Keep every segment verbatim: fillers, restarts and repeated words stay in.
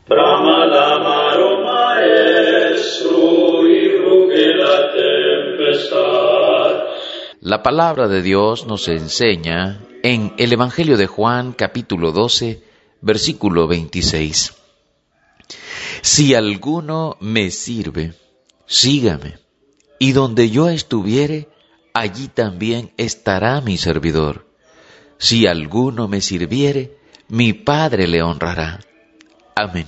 Brama la maro maestro y ruge la tempestad. La palabra de Dios nos enseña en el Evangelio de Juan, capítulo doce, versículo veintiséis. Si alguno me sirve, sígame, y donde yo estuviere, allí también estará mi servidor. Si alguno me sirviere, mi Padre le honrará. Amén.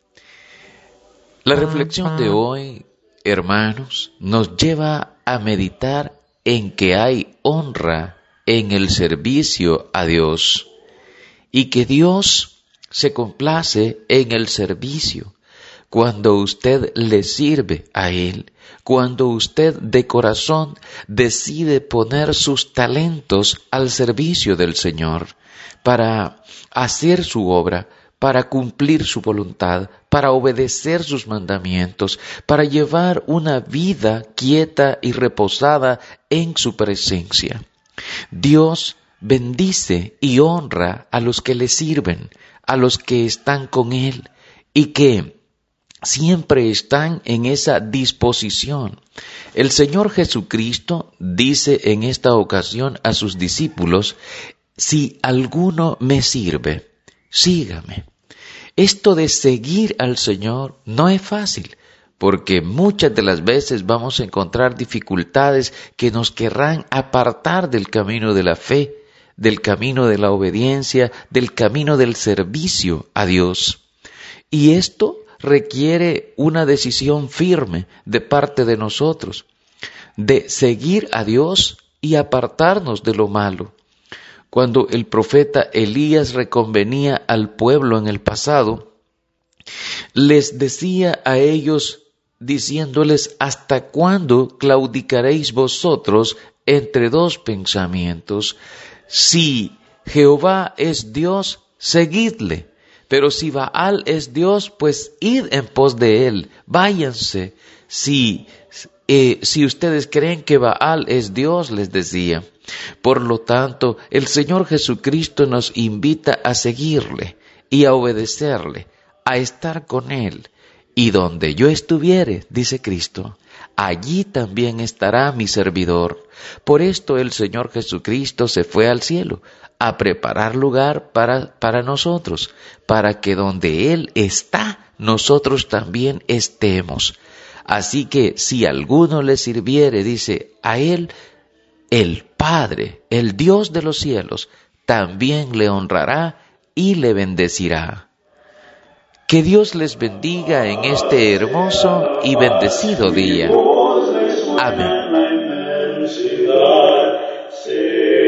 La reflexión de hoy, hermanos, nos lleva a meditar en que hay honra en el servicio a Dios y que Dios se complace en el servicio cuando usted le sirve a Él, cuando usted de corazón decide poner sus talentos al servicio del Señor para hacer su obra, para cumplir su voluntad, para obedecer sus mandamientos, para llevar una vida quieta y reposada en su presencia. Dios bendice y honra a los que le sirven, a los que están con Él y que siempre están en esa disposición. El Señor Jesucristo dice en esta ocasión a sus discípulos: si alguno me sirve, sígame. Esto de seguir al Señor no es fácil, porque muchas de las veces vamos a encontrar dificultades que nos querrán apartar del camino de la fe, del camino de la obediencia, del camino del servicio a Dios. Y esto requiere una decisión firme de parte de nosotros, de seguir a Dios y apartarnos de lo malo. Cuando el profeta Elías reconvenía al pueblo en el pasado, les decía a ellos, diciéndoles: ¿hasta cuándo claudicaréis vosotros entre dos pensamientos? Si Jehová es Dios, seguidle. Pero si Baal es Dios, pues id en pos de él, váyanse. Si, eh, si ustedes creen que Baal es Dios, les decía. Por lo tanto, el Señor Jesucristo nos invita a seguirle y a obedecerle, a estar con Él. Y donde yo estuviere, dice Cristo, allí también estará mi servidor. Por esto el Señor Jesucristo se fue al cielo, a preparar lugar para, para nosotros, para que donde Él está, nosotros también estemos. Así que si alguno le sirviere, dice, a Él, el Padre, el Dios de los cielos, también le honrará y le bendecirá. Que Dios les bendiga en este hermoso y bendecido día. Amén.